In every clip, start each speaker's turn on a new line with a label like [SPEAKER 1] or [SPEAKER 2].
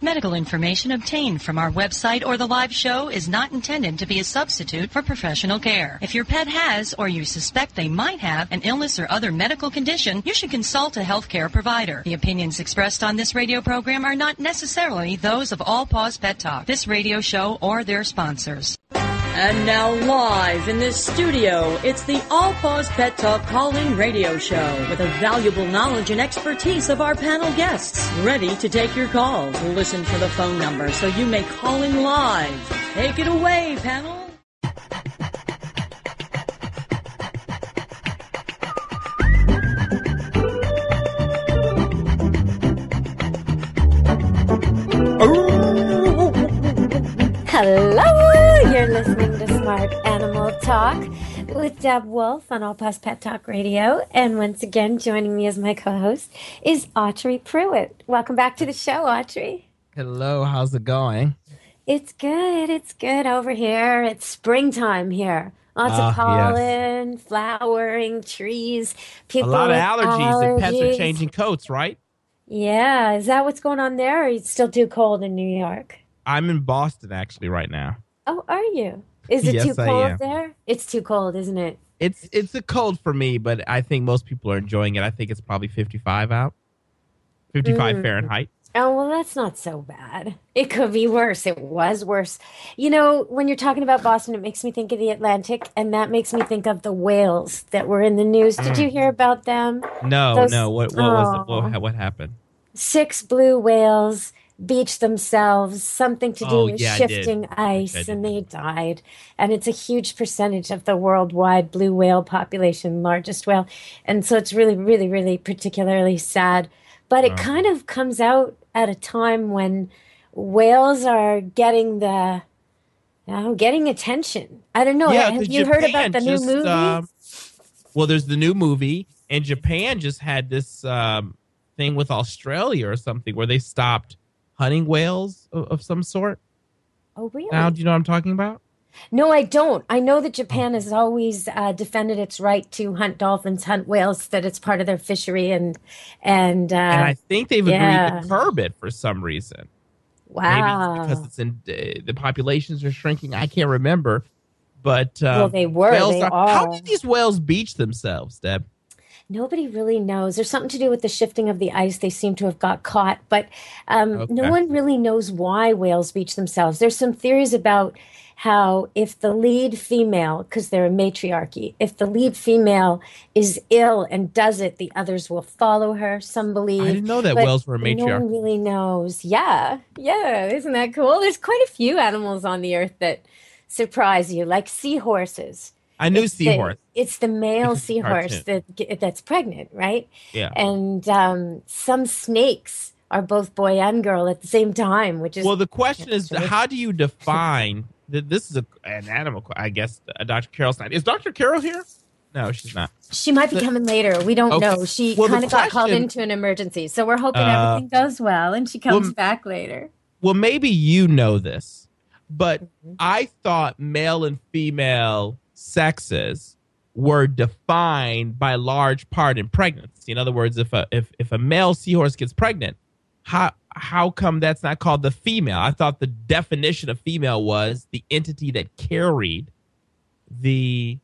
[SPEAKER 1] Medical information obtained from our website or the live show is not intended to be a substitute for professional care. If your pet has or you suspect they might have an illness or other medical condition, you should consult a healthcare provider. The opinions expressed on this radio program are not necessarily those of All Paws Pet Talk, this radio show, or their sponsors.
[SPEAKER 2] And now live in this studio, it's the All Paws Pet Talk call-in radio show with the valuable knowledge and expertise of our panel guests, ready to take your calls. Listen for the phone number so you may call in live. Take it away, panel.
[SPEAKER 3] Hello, you're listening to Smart Animal Talk with Deb Wolf on All Paws Pet Talk Radio. And once again, joining me as my co-host is Autry Pruitt. Welcome back to the show, Autry.
[SPEAKER 4] Hello, how's it going?
[SPEAKER 3] It's good over here. It's springtime here. Lots of pollen, flowering, trees, people
[SPEAKER 4] a lot of
[SPEAKER 3] with
[SPEAKER 4] allergies and pets are changing coats, right?
[SPEAKER 3] Yeah, is that what's going on there, or is it still too cold in New York?
[SPEAKER 4] I'm in Boston, actually, right now.
[SPEAKER 3] Oh, are you? Is it too cold there? It's too cold, isn't it?
[SPEAKER 4] It's a cold for me, but I think most people are enjoying it. I think it's probably 55 out. 55 Fahrenheit.
[SPEAKER 3] Oh, well, that's not so bad. It could be worse. It was worse. You know, when you're talking about Boston, it makes me think of the Atlantic, and that makes me think of the whales that were in the news. Did you hear about them?
[SPEAKER 4] No. What was it? What happened? 6
[SPEAKER 3] blue whales beached themselves, something to do with shifting ice, and they died. And it's a huge percentage of the worldwide blue whale population, largest whale. And so it's really, really, really particularly sad. But it kind of comes out at a time when whales are getting getting attention. I don't know.
[SPEAKER 4] Yeah,
[SPEAKER 3] have you heard about the new movie?
[SPEAKER 4] Well, there's the new movie, and Japan just had this thing with Australia or something where they stopped hunting whales of some sort.
[SPEAKER 3] Oh, really?
[SPEAKER 4] Now, do you know what I'm talking about?
[SPEAKER 3] No, I don't. I know that Japan has always defended its right to hunt dolphins, hunt whales, that it's part of their fishery, and
[SPEAKER 4] I think they've agreed to curb it for some reason.
[SPEAKER 3] Wow.
[SPEAKER 4] Maybe because it's the populations are shrinking. I can't remember, but
[SPEAKER 3] well, they were. They are.
[SPEAKER 4] How did these whales beach themselves, Deb?
[SPEAKER 3] Nobody really knows. There's something to do with the shifting of the ice. They seem to have got caught, but no one really knows why whales beach themselves. There's some theories about how if the lead female, because they're a matriarchy, if the lead female is ill and does it, the others will follow her. Some believe. I
[SPEAKER 4] didn't know that whales were a matriarchy.
[SPEAKER 3] No one really knows. Yeah. Isn't that cool? There's quite a few animals on the earth that surprise you, like seahorses.
[SPEAKER 4] I knew seahorse.
[SPEAKER 3] It's the male seahorse that's pregnant, right?
[SPEAKER 4] Yeah.
[SPEAKER 3] And some snakes are both boy and girl at the same time, which is...
[SPEAKER 4] Well, the question is, how do you define... This is an animal, I guess, Dr. Carol Snyder. Is Dr. Carol here? No, she's not.
[SPEAKER 3] She might be coming later. We don't know. She kind of got called into an emergency. So we're hoping everything goes well and she comes back later.
[SPEAKER 4] Well, maybe you know this, but I thought male and female sexes were defined by large part in pregnancy. In other words, if a male seahorse gets pregnant, how come that's not called the female? I thought the definition of female was the entity that carried the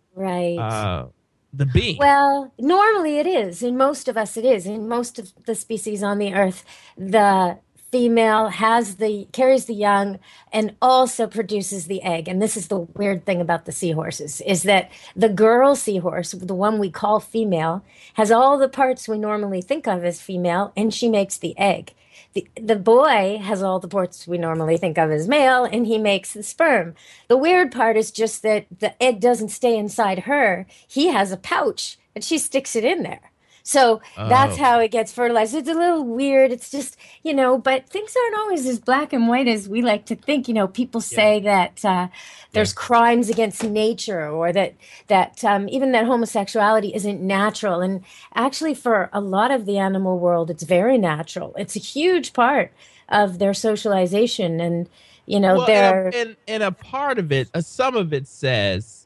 [SPEAKER 4] being.
[SPEAKER 3] Well, normally it is. In most of us, it is. In most of the species on the earth, the female carries the young and also produces the egg. And this is the weird thing about the seahorses, is that the girl seahorse, the one we call female, has all the parts we normally think of as female, and she makes the egg. The boy has all the parts we normally think of as male, and he makes the sperm. The weird part is just that the egg doesn't stay inside her. He has a pouch, and she sticks it in there. So that's how it gets fertilized. It's a little weird. It's just, but things aren't always as black and white as we like to think. People say that there's crimes against nature, or that even that homosexuality isn't natural. And actually, for a lot of the animal world, it's very natural. It's a huge part of their socialization. And,
[SPEAKER 4] and a part of it, some of it says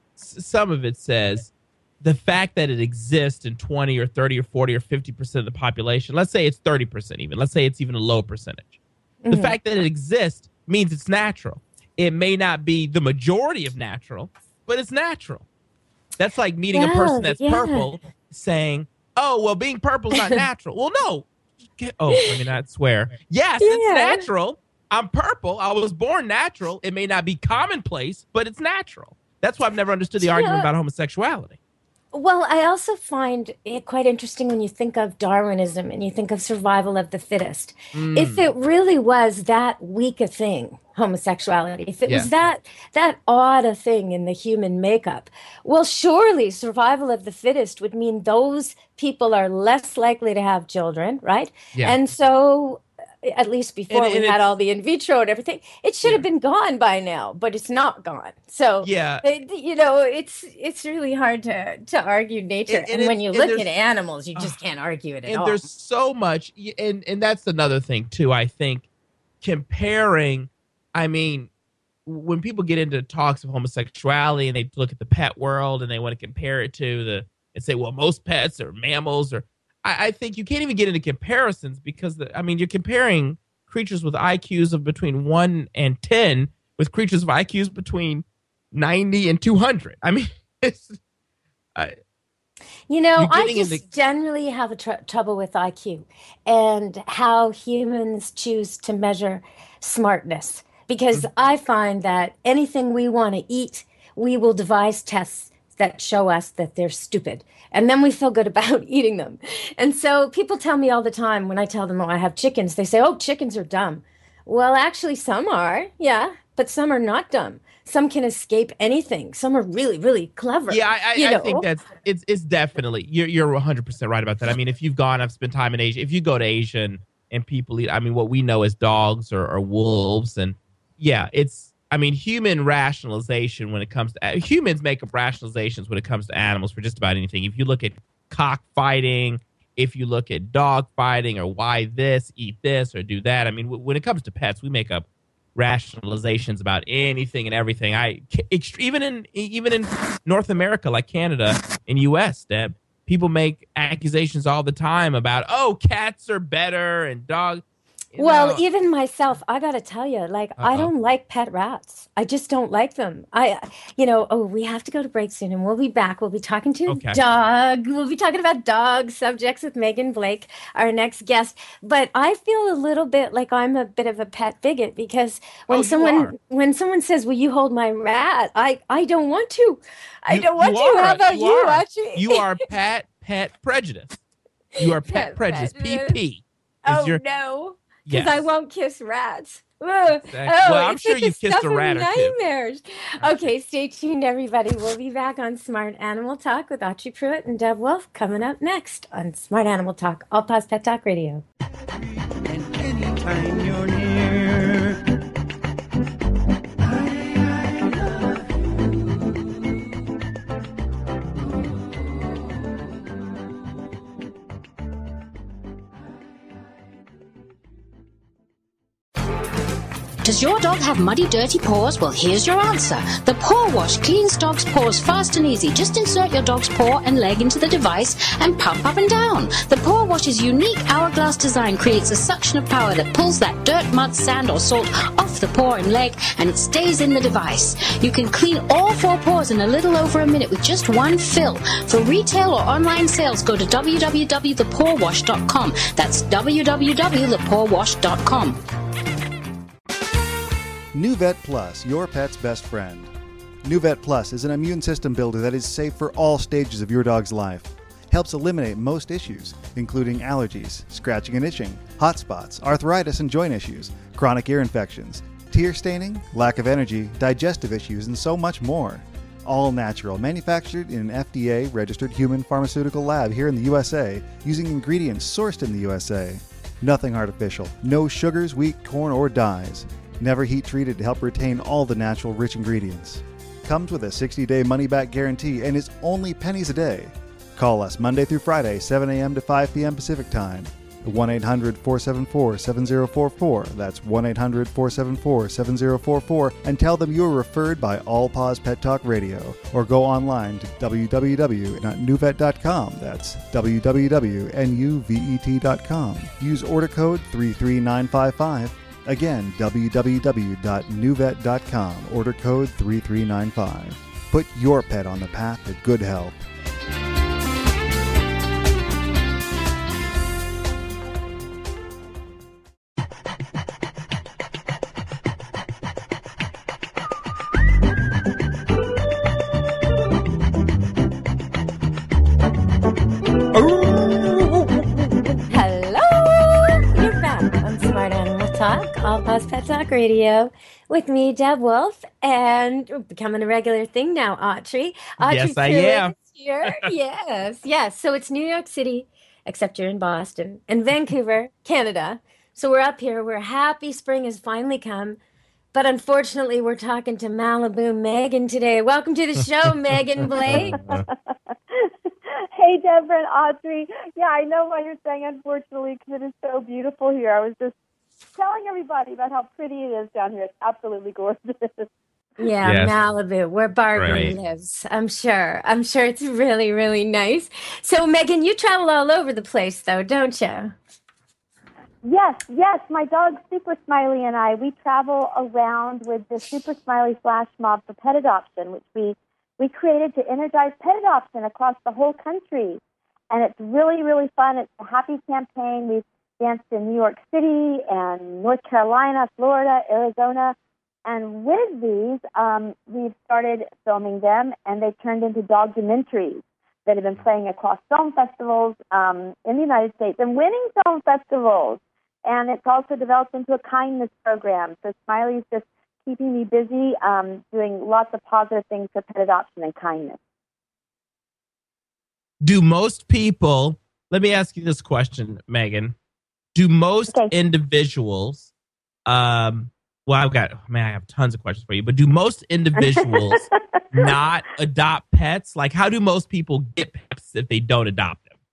[SPEAKER 4] the fact that it exists in 20 or 30 or 40 or 50% of the population, let's say it's 30% even, let's say it's even a low percentage. The fact that it exists means it's natural. It may not be the majority of natural, but it's natural. That's like meeting a person that's purple saying, oh, well, being purple is not natural. Well, no. Let me not swear. Yes, it's natural. I'm purple. I was born natural. It may not be commonplace, but it's natural. That's why I've never understood the argument about homosexuality.
[SPEAKER 3] Well, I also find it quite interesting when you think of Darwinism and you think of survival of the fittest. If it really was that weak a thing, homosexuality, if it was that odd a thing in the human makeup, well, surely survival of the fittest would mean those people are less likely to have children, right? Yeah. And so, at least before we had all the in vitro and everything, it should have been gone by now, but it's not gone. So, it's really hard to argue nature. And when you look at animals, you just can't argue it at all.
[SPEAKER 4] And there's so much, and that's another thing too, I think, comparing, I mean, when people get into talks of homosexuality and they look at the pet world and they want to compare it to and say, well, most pets are mammals, or I think you can't even get into comparisons because, you're comparing creatures with IQs of between 1 and 10 with creatures of IQs between 90 and 200. I mean,
[SPEAKER 3] I just generally have a trouble with IQ and how humans choose to measure smartness, because I find that anything we want to eat, we will devise tests that show us that they're stupid. And then we feel good about eating them. And so people tell me all the time when I tell them, I have chickens, they say, oh, chickens are dumb. Well, actually, some are, but some are not dumb. Some can escape anything. Some are really, really clever.
[SPEAKER 4] Yeah, I think it's definitely, you're 100% right about that. I mean, if you've gone, I've spent time in Asia, if you go to Asia and people eat, what we know as dogs or wolves, and human rationalization when it comes to humans make up rationalizations when it comes to animals for just about anything. If you look at cockfighting, if you look at dog fighting, or why this, eat this, or do that. When it comes to pets, we make up rationalizations about anything and everything. Even in North America, like Canada and U.S., Deb, people make accusations all the time about, oh, cats are better and dogs.
[SPEAKER 3] Well, even myself, I got to tell you, I don't like pet rats. I just don't like them. We have to go to break soon and we'll be back. We'll be talking to Doug. We'll be talking about dog subjects with Megan Blake, our next guest. But I feel a little bit like I'm a bit of a pet bigot because when someone says, will you hold my rat? I don't want to. I don't want to. How about you, Archie?
[SPEAKER 4] You are pet prejudice. You are pet prejudice. PP.
[SPEAKER 3] No. Because I won't kiss rats.
[SPEAKER 4] Exactly. Well, I'm sure you've kissed a rat or two.
[SPEAKER 3] Nightmares. Okay, stay tuned, everybody. We'll be back on Smart Animal Talk with Archie Pruitt and Deb Wolf coming up next on Smart Animal Talk, All Paws Pet Talk Radio.
[SPEAKER 5] And anytime you're near.
[SPEAKER 6] Does your dog have muddy, dirty paws? Well, here's your answer. The Paw Wash cleans dogs' paws fast and easy. Just insert your dog's paw and leg into the device and pump up and down. The Paw Wash's unique hourglass design creates a suction of power that pulls that dirt, mud, sand, or salt off the paw and leg, and it stays in the device. You can clean all 4 paws in a little over a minute with just one fill. For retail or online sales, go to www.thepawwash.com. That's www.thepawwash.com.
[SPEAKER 7] NuVet Plus, your pet's best friend. NuVet Plus is an immune system builder that is safe for all stages of your dog's life. Helps eliminate most issues, including allergies, scratching and itching, hot spots, arthritis and joint issues, chronic ear infections, tear staining, lack of energy, digestive issues, and so much more. All natural, manufactured in an FDA-registered human pharmaceutical lab here in the USA, using ingredients sourced in the USA. Nothing artificial, no sugars, wheat, corn, or dyes. Never heat treated to help retain all the natural rich ingredients. Comes with a 60-day money-back guarantee and is only pennies a day. Call us Monday through Friday, 7 a.m. to 5 p.m. Pacific Time. 1-800-474-7044. That's 1-800-474-7044. And tell them you were referred by All Paws Pet Talk Radio. Or go online to www.nuvet.com. That's www.nuvet.com. Use order code 33955. Again, www.newvet.com. Order code 3395. Put your pet on the path to good health.
[SPEAKER 3] All Paws Pet Talk Radio with me, Deb Wolf, and becoming a regular thing now, Autry.
[SPEAKER 4] Yes, I am.
[SPEAKER 3] Here. Yes. So it's New York City, except you're in Boston, and Vancouver, Canada. So we're up here. We're happy spring has finally come. But unfortunately, we're talking to Malibu Megan today. Welcome to the show, Megan Blake.
[SPEAKER 8] Hey, Deborah and Audrey. Yeah, I know why you're saying unfortunately, because it is so beautiful here. I was just telling everybody about how pretty it is down here. It's absolutely gorgeous.
[SPEAKER 3] Yeah, yes. Malibu, where Barbie
[SPEAKER 4] Right.
[SPEAKER 3] lives. I'm sure it's really, really nice. So, Megan, you travel all over the place, though, don't you?
[SPEAKER 8] Yes. My dog, Super Smiley, and I, we travel around with the Super Smiley Flash Mob for Pet Adoption, which we created to energize pet adoption across the whole country. And it's really, really fun. It's a happy campaign. We've danced in New York City and North Carolina, Florida, Arizona. And with these, we've started filming them, and they've turned into documentaries that have been playing across film festivals in the United States and winning film festivals. And it's also developed into a kindness program. So Smiley's just keeping me busy doing lots of positive things for pet adoption and kindness.
[SPEAKER 4] Do most people, let me ask you this question, Megan. Do most individuals, I have tons of questions for you, but do most individuals not adopt pets? Like, how do most people get pets if they don't adopt them?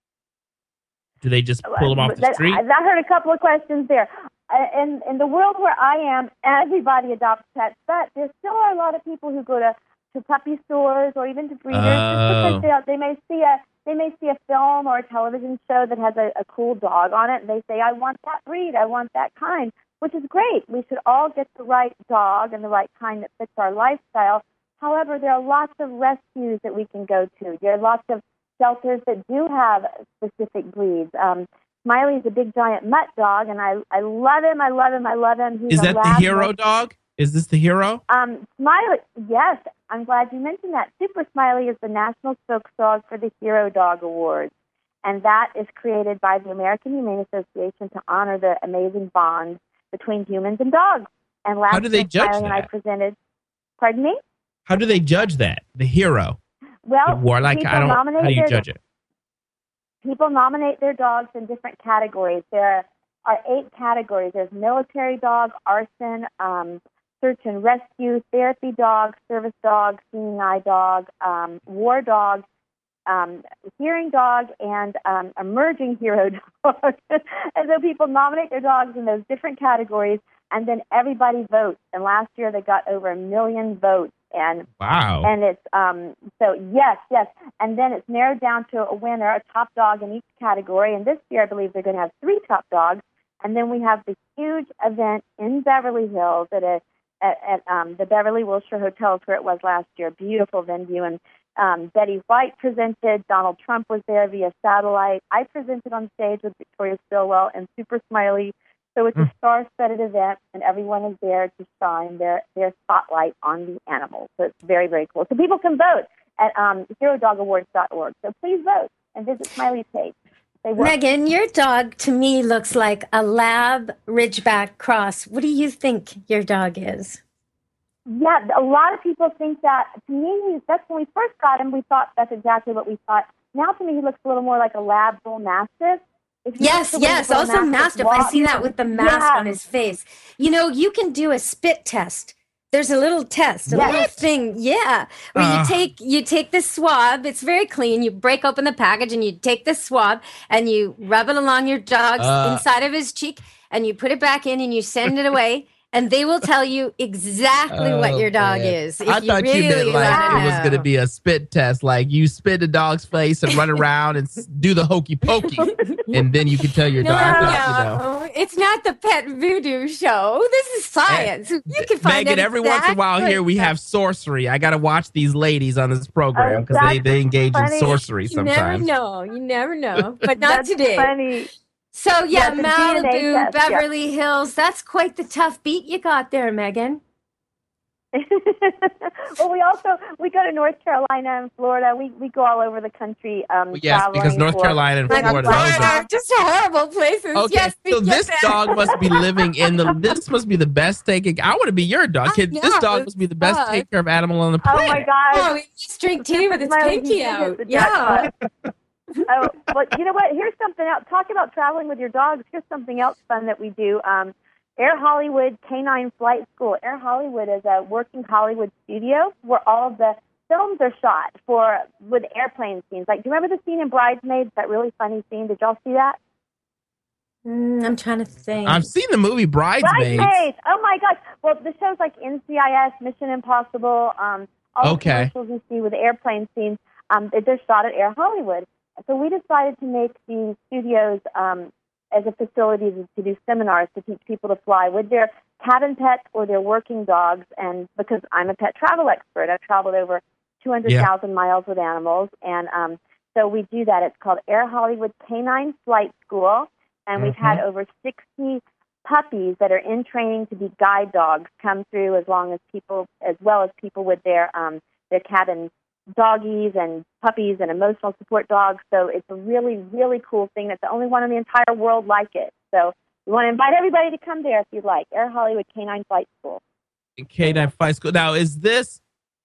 [SPEAKER 4] Do they just pull them off the street?
[SPEAKER 8] I heard a couple of questions there. In the world where I am, everybody adopts pets, but there still are a lot of people who go to puppy stores or even to breeders just because they may see a film or a television show that has a cool dog on it, and they say, I want that breed, I want that kind, which is great. We should all get the right dog and the right kind that fits our lifestyle. However, there are lots of rescues that we can go to. There are lots of shelters that do have specific breeds. Smiley is a big, giant mutt dog, and I love him. He's
[SPEAKER 4] Is that the hero dog? Is this the hero?
[SPEAKER 8] Smiley, yes. I'm glad you mentioned that. Super Smiley is the national spokes dog for the Hero Dog Awards, and that is created by the American Humane Association to honor the amazing bond between humans and dogs. And last
[SPEAKER 4] How do they judge
[SPEAKER 8] Smiley
[SPEAKER 4] that?
[SPEAKER 8] and I presented. Pardon me?
[SPEAKER 4] How do they judge that? The hero,
[SPEAKER 8] Well,
[SPEAKER 4] the warlike. How do you judge it?
[SPEAKER 8] People nominate their dogs in different categories. There are 8 categories. There's military dog, arson, search and rescue, therapy dog, service dog, seeing eye dog, war dog, hearing dog, and emerging hero dog. And so people nominate their dogs in those different categories, and then everybody votes. And last year they got over 1 million votes. And
[SPEAKER 4] wow!
[SPEAKER 8] And it's so yes, and then it's narrowed down to a winner, a top dog in each category. And this year, I believe they're going to have 3 top dogs. And then we have the huge event in Beverly Hills at the Beverly Wilshire Hotel, where it was last year. Beautiful venue, and Betty White presented. Donald Trump was there via satellite. I presented on stage with Victoria Stilwell and Super Smiley. So it's a star-studded event, and everyone is there to shine their spotlight on the animals. So it's very, very cool. So people can vote at HeroDogAwards.org. So please vote and visit Smiley's page.
[SPEAKER 3] Megan, your dog to me looks like a lab Ridgeback cross. What do you think your dog is?
[SPEAKER 8] Yeah, a lot of people think that. To me, that's when we first got him, we thought that's exactly what we thought. Now to me, he looks a little more like a lab bull mastiff.
[SPEAKER 3] Yes, also Mastiff. I see that with the mask on his face. You know, you can do a spit test. There's a little test, little thing, where you take the swab. It's very clean. You break open the package and you take the swab and you rub it along your dog's inside of his cheek and you put it back in and you send it away. And they will tell you exactly what your dog is. If
[SPEAKER 4] I thought you meant like it was going to be a spit test. Like you spit the dog's face and run around and do the hokey pokey. And then you can tell your dog.
[SPEAKER 3] No, it's not the Pet Voodoo Show. This is science. You can find
[SPEAKER 4] Megan, every once in a while here we have sorcery. I got to watch these ladies on this program because they engage in sorcery sometimes.
[SPEAKER 3] You never know. But not today.
[SPEAKER 8] Funny.
[SPEAKER 3] So, yeah, Malibu, Beverly Hills, that's quite the tough beat you got there, Megan.
[SPEAKER 8] Well, we go to North Carolina and Florida. We go all over the country.
[SPEAKER 4] Yes, because North Carolina and Florida
[SPEAKER 3] are just horrible places.
[SPEAKER 4] Okay,
[SPEAKER 3] yes,
[SPEAKER 4] so this dog must be living this must be the best taking. I want to be your dog. This dog must be the best take care of animal on the planet.
[SPEAKER 8] Oh, my God.
[SPEAKER 3] Oh, we just drink tea with its pinky out. Yeah.
[SPEAKER 8] Oh, well, you know what? Here's something else. Talking about traveling with your dogs, here's something else fun that we do. Air Hollywood Canine Flight School. Air Hollywood is a working Hollywood studio where all of the films are shot with airplane scenes. Like, do you remember the scene in Bridesmaids, that really funny scene? Did y'all see that?
[SPEAKER 3] I'm trying to think.
[SPEAKER 4] I've seen the movie Bridesmaids.
[SPEAKER 8] Oh, my gosh. Well, the shows like NCIS, Mission Impossible, all the commercials you see with airplane scenes, they're shot at Air Hollywood. So we decided to make the studios as a facility to do seminars to teach people to fly with their cabin pets or their working dogs. And because I'm a pet travel expert, I've traveled over 200,000 miles with animals. And so we do that. It's called Air Hollywood Canine Flight School. And we've had over 60 puppies that are in training to be guide dogs come through, as well as people with their cabin doggies and puppies and emotional support dogs. So it's a really, really cool thing. It's the only one in the entire world like it. So we want to invite everybody to come there if you'd like. Air Hollywood Canine Flight School.
[SPEAKER 4] Canine Flight School. Now, is this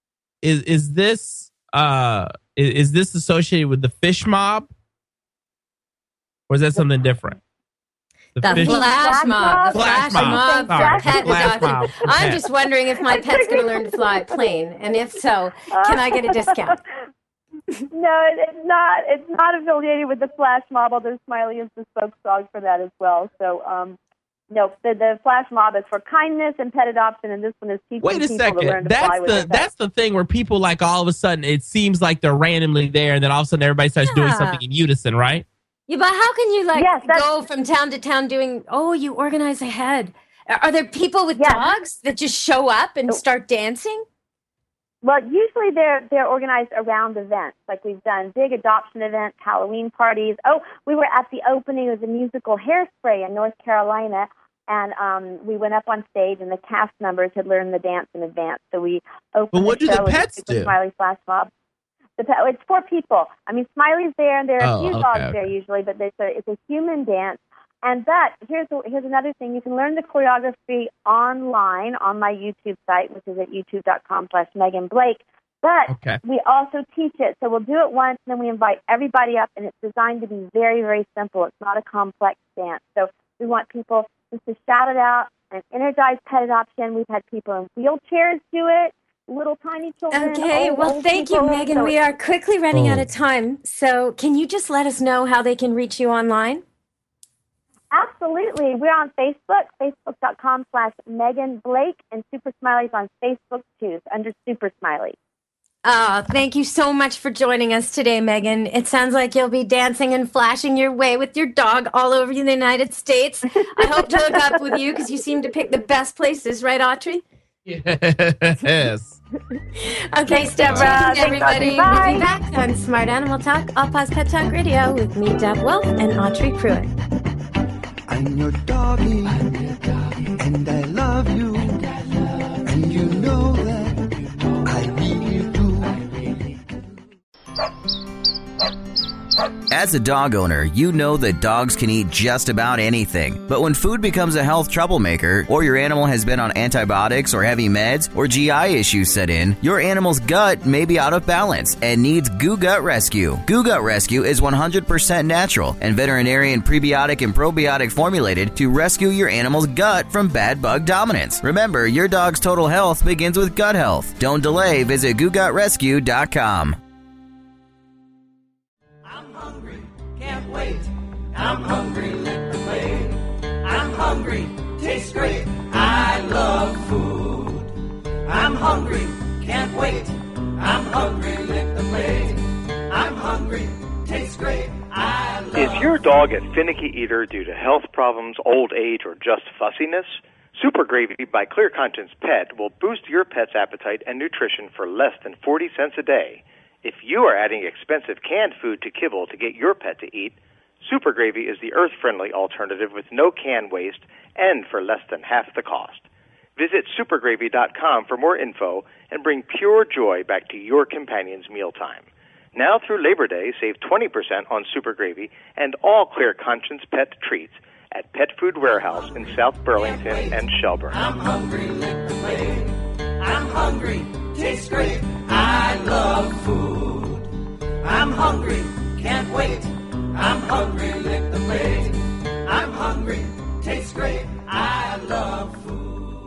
[SPEAKER 4] associated with the Fish Mob, or is that something different?
[SPEAKER 3] The Flash Mob. The Flash Mob.
[SPEAKER 4] Flash Mob.
[SPEAKER 3] I'm just wondering if my pet's going to learn to fly a plane, and if so, can I get a discount?
[SPEAKER 8] No, it's not. It's not affiliated with the Flash Mob, although Smiley is the spokesdog for that as well. So, no, the Flash Mob is for kindness and pet adoption, and this one is teaching people to learn to fly with their pets.
[SPEAKER 4] That's the thing where people, like, all of a sudden, it seems like they're randomly there, and then all of a sudden everybody starts doing something in unison, right?
[SPEAKER 3] Yeah, but how can you go from town to town doing? Oh, you organize ahead. Are there people with dogs that just show up and start dancing?
[SPEAKER 8] Well, usually they're organized around events. Like we've done big adoption events, Halloween parties. Oh, we were at the opening of the musical Hairspray in North Carolina, and we went up on stage, and the cast members had learned the dance in advance. So we opened.
[SPEAKER 4] But what do the pets do?
[SPEAKER 8] Smiley Flash Mob. It's for people. I mean, Smiley's there, and there are a few dogs there usually, but it's a human dance. But here's another thing. You can learn the choreography online on my YouTube site, which is at youtube.com/Megan Blake. But we also teach it. So we'll do it once, and then we invite everybody up, and it's designed to be very, very simple. It's not a complex dance. So we want people just to shout it out and energize pet adoption. We've had people in wheelchairs do it. Little tiny children.
[SPEAKER 3] Okay, well, thank you, Megan. We are quickly running out of time. So can you just let us know how they can reach you online?
[SPEAKER 8] Absolutely. We're on Facebook, facebook.com/Megan Blake, and Super Smiley's on Facebook, too, under Super Smiley.
[SPEAKER 3] Oh, thank you so much for joining us today, Megan. It sounds like you'll be dancing and flashing your way with your dog all over the United States. I hope to hook up with you because you seem to pick the best places, right, Autry?
[SPEAKER 4] Yes.
[SPEAKER 3] Okay, stay tuned, everybody. We'll be back on Smart Animal Talk, All Paws Pet Talk Radio with me, Deb Wolf, and Autry Pruitt.
[SPEAKER 5] I'm your doggy, and I love you, and you know that I really do.
[SPEAKER 9] As a dog owner, you know that dogs can eat just about anything. But when food becomes a health troublemaker, or your animal has been on antibiotics or heavy meds, or GI issues set in, your animal's gut may be out of balance and needs Goo Gut Rescue. Goo Gut Rescue is 100% natural and veterinarian prebiotic and probiotic formulated to rescue your animal's gut from bad bug dominance. Remember, your dog's total health begins with gut health. Don't delay. Visit GooGutRescue.com.
[SPEAKER 5] Can't wait. I'm hungry, let me play. I'm hungry, tastes great. I love
[SPEAKER 10] dog a finicky eater due to health problems, old age, or just fussiness? Super Gravy by Clear Conscience Pet will boost your pet's appetite and nutrition for less than 40 cents a day. If you are adding expensive canned food to kibble to get your pet to eat, Super Gravy is the earth-friendly alternative with no can waste and for less than half the cost. Visit supergravy.com for more info and bring pure joy back to your companion's mealtime. Now through Labor Day, save 20% on Super Gravy and all Clear Conscience Pet treats at Pet Food Warehouse in South Burlington and Shelburne.
[SPEAKER 11] I'm hungry, lick the plate. I'm hungry, tastes great. I love food. I'm hungry, can't wait. I'm hungry, lick the plate. I'm hungry, tastes great. I love food.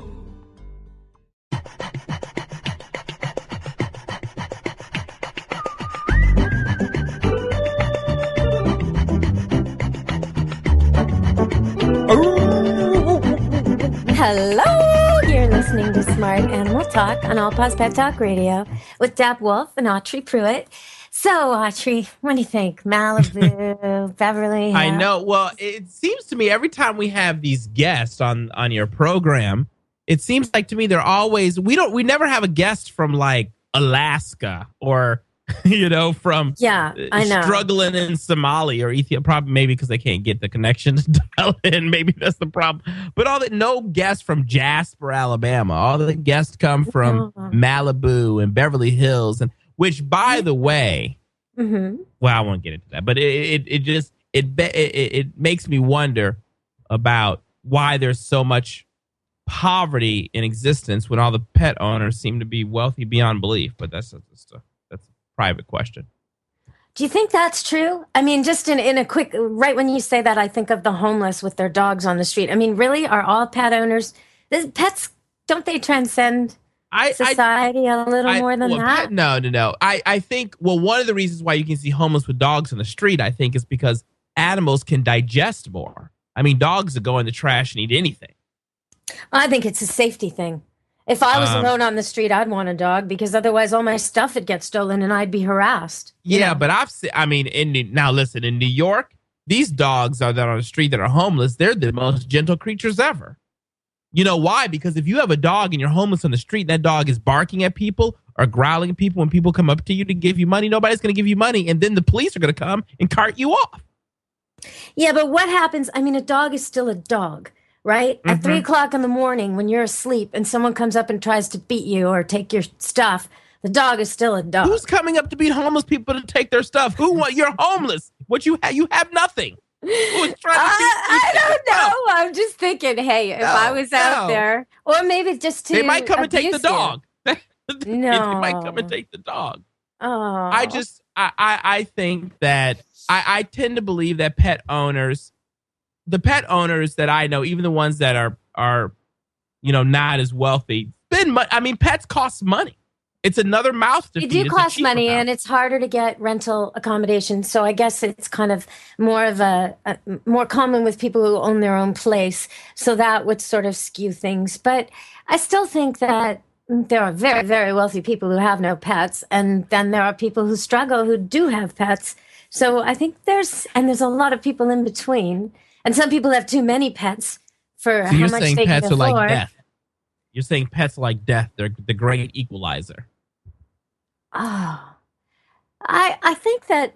[SPEAKER 3] Hello! You're listening to Smart Animal Talk on All Paws Pet Talk Radio with Deb Wolf and Autry Pruitt. So, Autry, what do you think? Malibu, Beverly Hills?
[SPEAKER 4] I know. Well, it seems to me every time we have these guests on your program, it seems like to me they're always we never have a guest from like Alaska or from
[SPEAKER 3] I know.
[SPEAKER 4] struggling in Somalia or Ethiopia, probably maybe because they can't get the connection to dial in. Maybe that's the problem. But no guests from Jasper, Alabama. All the guests come from Malibu and Beverly Hills, and which, by the way, well, I won't get into that, but it makes me wonder about why there's so much poverty in existence when all the pet owners seem to be wealthy beyond belief. But that's just a private question.
[SPEAKER 3] Do you think that's true? I mean, just in a quick, right when you say that, I think of the homeless with their dogs on the street. I mean, really, are all pet owners, pets, don't they transcend society a little more than that?
[SPEAKER 4] No. I think, one of the reasons why you can see homeless with dogs on the street, I think, is because animals can digest more. I mean, dogs will go in the trash and eat anything.
[SPEAKER 3] I think it's a safety thing. If I was alone on the street, I'd want a dog because otherwise all my stuff would get stolen and I'd be harassed.
[SPEAKER 4] Yeah, but now listen, in New York, these dogs that are on the street that are homeless, they're the most gentle creatures ever. You know why? Because if you have a dog and you're homeless on the street, that dog is barking at people or growling at people when people come up to you to give you money. Nobody's going to give you money. And then the police are going to come and cart you off.
[SPEAKER 3] Yeah, but what happens? I mean, a dog is still a dog. Right? At 3 o'clock in the morning when you're asleep and someone comes up and tries to beat you or take your stuff, the dog is still a dog.
[SPEAKER 4] Who's coming up to beat homeless people to take their stuff? You're homeless. What you have nothing. Who's trying to
[SPEAKER 3] I don't know. I'm just thinking, hey, if I was out there, or maybe just to
[SPEAKER 4] they might come and take the dog.
[SPEAKER 3] No.
[SPEAKER 4] They might come and take the dog.
[SPEAKER 3] Oh.
[SPEAKER 4] I think that I tend to believe that the pet owners that I know, even the ones that are not as wealthy, pets cost money. It's another mouth to feed.
[SPEAKER 3] They do cost money, and it's harder to get rental accommodations. So I guess it's kind of more of a more common with people who own their own place. So that would sort of skew things. But I still think that there are very, very wealthy people who have no pets, and then there are people who struggle who do have pets. So I think there's a lot of people in between. And some people have too many pets for how much they can afford. You're saying
[SPEAKER 4] pets are like death. You're saying pets are like death. They're the great equalizer.
[SPEAKER 3] Oh, I think that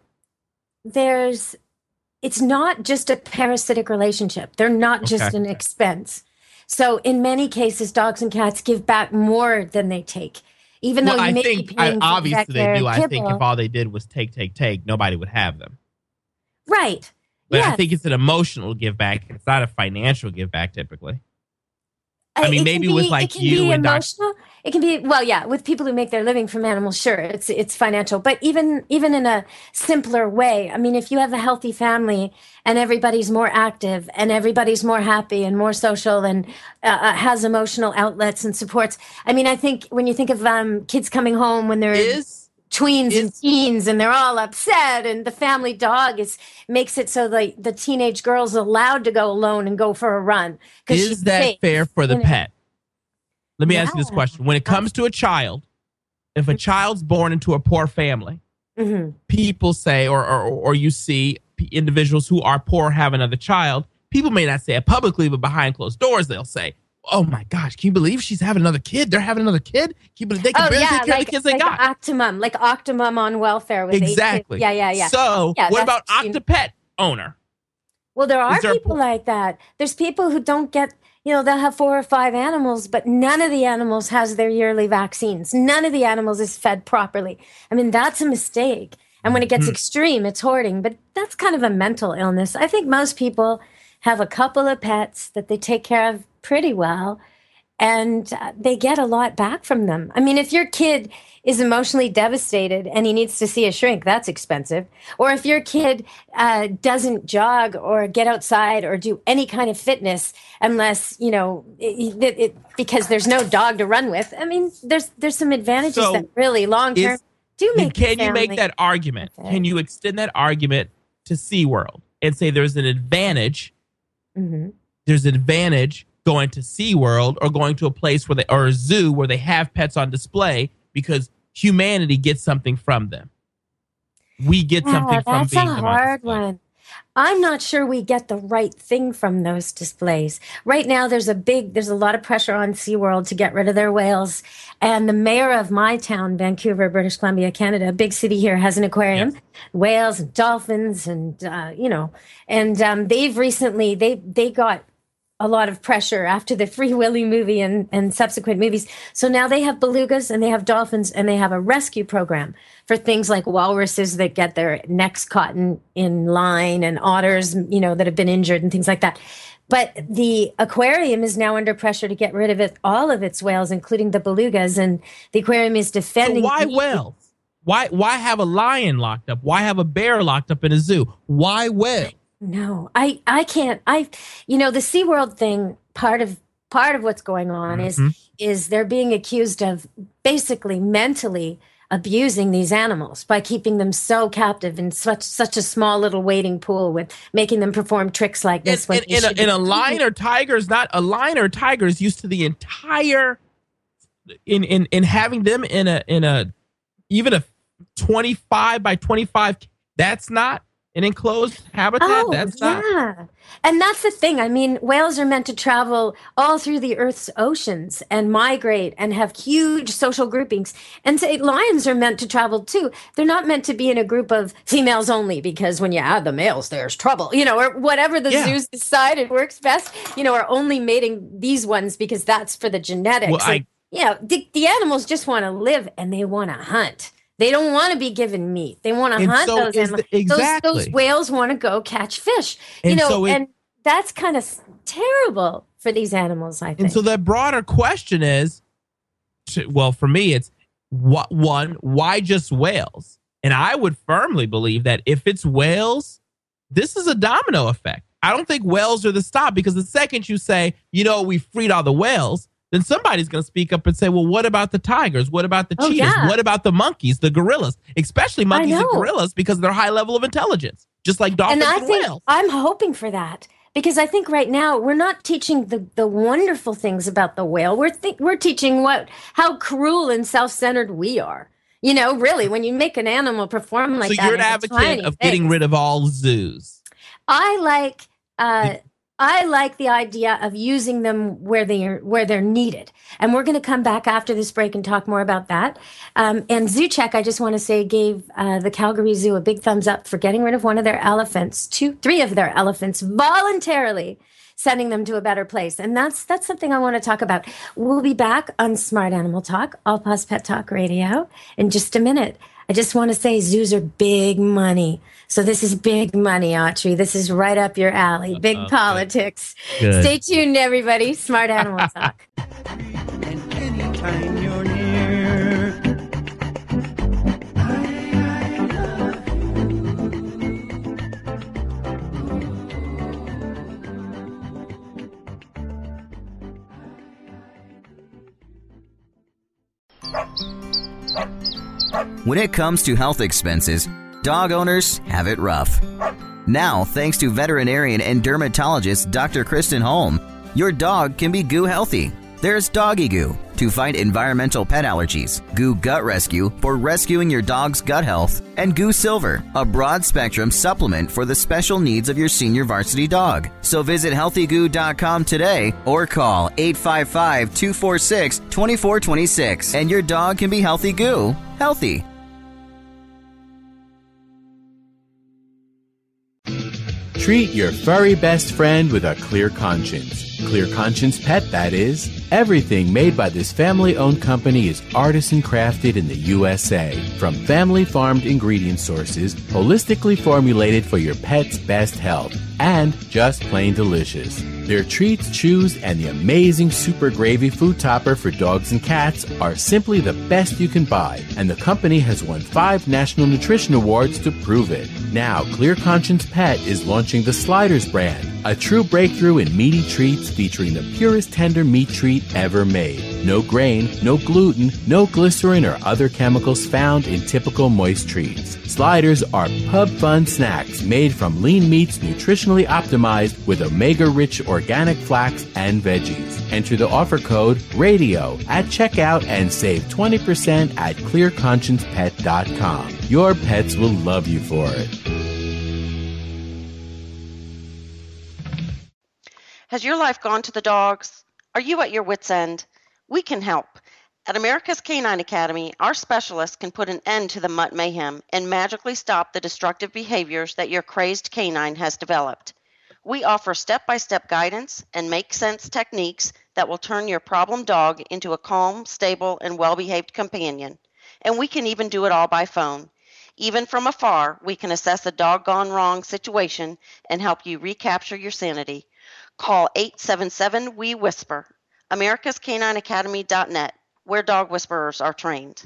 [SPEAKER 3] it's not just a parasitic relationship. They're not just an expense. So in many cases, dogs and cats give back more than they take. Even though you may be paying
[SPEAKER 4] obviously they do.
[SPEAKER 3] kibble.
[SPEAKER 4] I think if all they did was take, nobody would have them.
[SPEAKER 3] Right.
[SPEAKER 4] But I think it's an emotional give back. It's not a financial give back typically. I mean, maybe with like you and
[SPEAKER 3] emotional. It can be, with people who make their living from animals, sure, it's financial. But even in a simpler way, I mean, if you have a healthy family and everybody's more active and everybody's more happy and more social and has emotional outlets and supports. I mean, I think when you think of kids coming home when they're tweens and teens and they're all upset and the family dog makes it so the teenage girl's allowed to go alone and go for a run.
[SPEAKER 4] Is that fair for the pet? Let me ask you this question. When it comes to a child, if a child's born into a poor family, people say, or you see individuals who are poor have another child, people may not say it publicly, but behind closed doors, they'll say, "Oh my gosh, can you believe she's having another kid? They're having another kid. They can barely take care of the kids they got."
[SPEAKER 3] Optimum on welfare with
[SPEAKER 4] exactly.
[SPEAKER 3] 8 kids. Yeah.
[SPEAKER 4] So what about Octopet owner?
[SPEAKER 3] Well, there are people like that. There's people who don't get, they'll have 4 or 5 animals, but none of the animals has their yearly vaccines. None of the animals is fed properly. I mean, that's a mistake. And when it gets extreme, it's hoarding. But that's kind of a mental illness. I think most people have a couple of pets that they take care of pretty well, and they get a lot back from them. I mean, if your kid is emotionally devastated and he needs to see a shrink, that's expensive. Or if your kid doesn't jog or get outside or do any kind of fitness unless, because there's no dog to run with. I mean, there's some advantages that really long-term do make
[SPEAKER 4] Can you make that argument? Okay. Can you extend that argument to SeaWorld and say there's an advantage? Mm-hmm. There's an advantage going to SeaWorld or going to a place or a zoo where they have pets on display because humanity gets something from them. We get something from being
[SPEAKER 3] That's a hard one. I'm not sure we get the right thing from those displays. Right now, there's a lot of pressure on SeaWorld to get rid of their whales. And the mayor of my town, Vancouver, British Columbia, Canada, a big city here, has an aquarium, whales and dolphins and, they've recently, they got a lot of pressure after the Free Willy movie and subsequent movies. So now they have belugas and they have dolphins and they have a rescue program for things like walruses that get their necks caught in line and otters, that have been injured and things like that. But the aquarium is now under pressure to get rid of all of its whales, including the belugas, and the aquarium is defending.
[SPEAKER 4] So why whales? Why have a lion locked up? Why have a bear locked up in a zoo? Why whales?
[SPEAKER 3] No, I can't. The SeaWorld thing, part of what's going on is they're being accused of basically mentally abusing these animals by keeping them so captive in such a small little wading pool with making them perform tricks like this.
[SPEAKER 4] A lion or tiger is not a lion or tiger is used to the entire in having them in a even a 25 by 25. That's not an enclosed habitat.
[SPEAKER 3] And that's the thing. I mean, whales are meant to travel all through the Earth's oceans and migrate and have huge social groupings. And lions are meant to travel too. They're not meant to be in a group of females only because when you add the males, there's trouble, or whatever the zoos decided works best, or only mating these ones because that's for the genetics. Well, the animals just want to live and they want to hunt. They don't want to be given meat. They want to hunt those animals.
[SPEAKER 4] Exactly.
[SPEAKER 3] Those whales want to go catch fish. And that's kind of terrible for these animals, I think.
[SPEAKER 4] And so that broader question is, for me, it's why just whales? And I would firmly believe that if it's whales, this is a domino effect. I don't think whales are the stop because the second you say, we freed all the whales, then somebody's going to speak up and say, well, what about the tigers? What about the cheetahs? What about the monkeys, the gorillas? Especially monkeys and gorillas because of their high level of intelligence, just like dolphins and whales.
[SPEAKER 3] I'm hoping for that because I think right now we're not teaching the wonderful things about the whale. We're teaching how cruel and self-centered we are. Really, when you make an animal perform like that.
[SPEAKER 4] So you're an advocate of getting rid of all zoos.
[SPEAKER 3] I like the idea of using them where they're needed. And we're going to come back after this break and talk more about that. And ZooCheck, I just want to say, gave the Calgary Zoo a big thumbs up for getting rid of one of their elephants, 3 of their elephants, voluntarily sending them to a better place. And that's something I want to talk about. We'll be back on Smart Animal Talk, All Paws Pet Talk Radio, in just a minute. I just want to say zoos are big money. So this is big money, Autry. This is right up your alley. Big politics. Good. Stay tuned, everybody. Smart Animal Talk.
[SPEAKER 5] And anytime you're near, I love
[SPEAKER 9] When it comes to health expenses, dog owners have it rough. Now, thanks to veterinarian and dermatologist Dr. Kristen Holm, your dog can be goo healthy. There's Doggy Goo to fight environmental pet allergies, Goo Gut Rescue for rescuing your dog's gut health, and Goo Silver, a broad-spectrum supplement for the special needs of your senior varsity dog. So visit healthygoo.com today or call 855-246-2426, and your dog can be Healthy Goo healthy.
[SPEAKER 12] Treat your furry best friend with a clear conscience. Clear Conscience Pet, that is. Everything made by this family-owned company is artisan crafted in the USA. From family-farmed ingredient sources, holistically formulated for your pet's best health, and just plain delicious. Their treats, chews, and the amazing Super Gravy food topper for dogs and cats are simply the best you can buy, and the company has won 5 National Nutrition Awards to prove it. Now, Clear Conscience Pet is launching the Sliders brand, a true breakthrough in meaty treats featuring the purest tender meat treat ever made. No grain, no gluten, no glycerin or other chemicals found in typical moist treats. Sliders are pub fun snacks made from lean meats nutritionally optimized with omega-rich organic flax and veggies. Enter the offer code RADIO at checkout and save 20% at clearconsciencepet.com. Your pets will love you for it.
[SPEAKER 13] Has your life gone to the dogs? Are you at your wit's end? We can help. At America's Canine Academy, our specialists can put an end to the mutt mayhem and magically stop the destructive behaviors that your crazed canine has developed. We offer step-by-step guidance and make-sense techniques that will turn your problem dog into a calm, stable, and well-behaved companion. And we can even do it all by phone. Even from afar, we can assess a dog gone wrong situation and help you recapture your sanity. Call 877-WE-WHISPER, americascanineacademy.net, where dog whisperers are trained.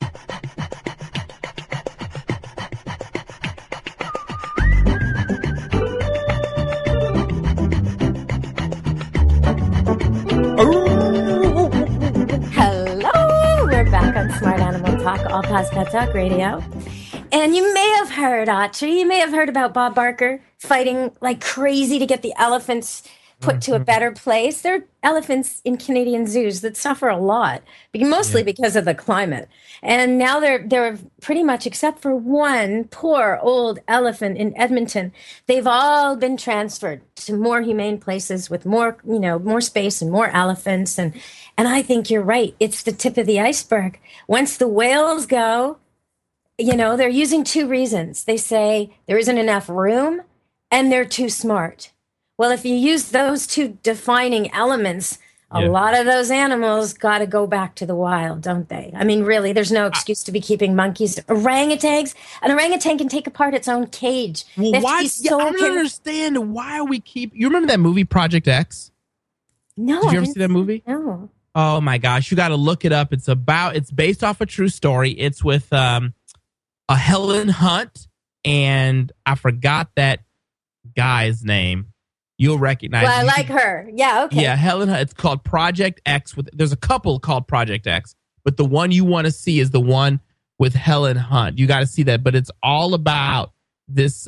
[SPEAKER 3] Hello, we're back on Smart Animal Talk, All Paws Pet Talk Radio. And you may have heard, Audrey, you may have heard about Bob Barker fighting like crazy to get the elephants put to a better place. There are elephants in Canadian zoos that suffer a lot, mostly because of the climate. And now they're pretty much, except for one poor old elephant in Edmonton, they've all been transferred to more humane places with more, more space and more elephants. And I think you're right. It's the tip of the iceberg. Once the whales go, they're using 2 reasons. They say there isn't enough room and they're too smart. Well, if you use those 2 defining elements, a lot of those animals got to go back to the wild, don't they? I mean, really, there's no excuse to be keeping monkeys. Orangutans, an orangutan can take apart its own cage.
[SPEAKER 4] Well, why? I don't understand why we keep. You remember that movie Project X?
[SPEAKER 3] No,
[SPEAKER 4] did you ever see that movie?
[SPEAKER 3] No.
[SPEAKER 4] Oh my gosh, you got to look it up. It's based off a true story. It's with a Helen Hunt, and I forgot that guy's name. You'll recognize.
[SPEAKER 3] Well, I like her. Yeah, okay.
[SPEAKER 4] Yeah, Helen Hunt. It's called Project X. There's a couple called Project X, but the one you want to see is the one with Helen Hunt. You got to see that. But it's all about this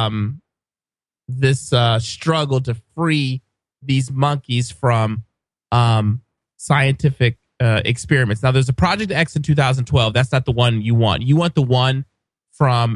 [SPEAKER 4] struggle to free these monkeys from scientific experiments. Now, there's a Project X in 2012. That's not the one you want. You want the one from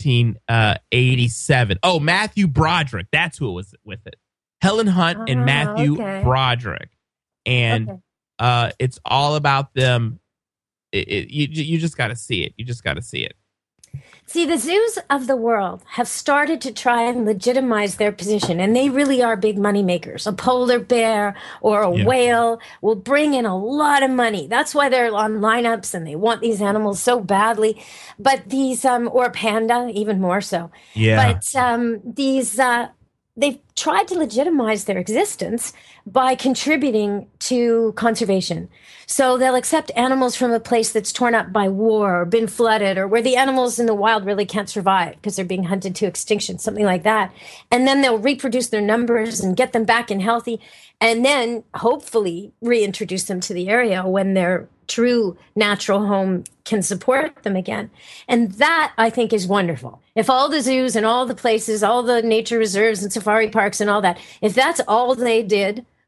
[SPEAKER 4] 1987. Oh, Matthew Broderick. That's who was with it. Helen Hunt and Matthew Broderick. And it's all about them. You just got to see it. You just got to see it.
[SPEAKER 3] See, the zoos of the world have started to try and legitimize their position, and they really are big money makers. A polar bear or a whale will bring in a lot of money. That's why they're on lineups and they want these animals so badly. But these, or panda, even more so.
[SPEAKER 4] Yeah.
[SPEAKER 3] But they've tried to legitimize their existence by contributing to conservation. So they'll accept animals from a place that's torn up by war or been flooded, or where the animals in the wild really can't survive because they're being hunted to extinction, something like that. And then they'll reproduce their numbers and get them back in healthy, and then hopefully reintroduce them to the area when their true natural home can support them again. And that, I think, is wonderful. If all the zoos and all the places, all the nature reserves and safari parks and all that, if that's all they did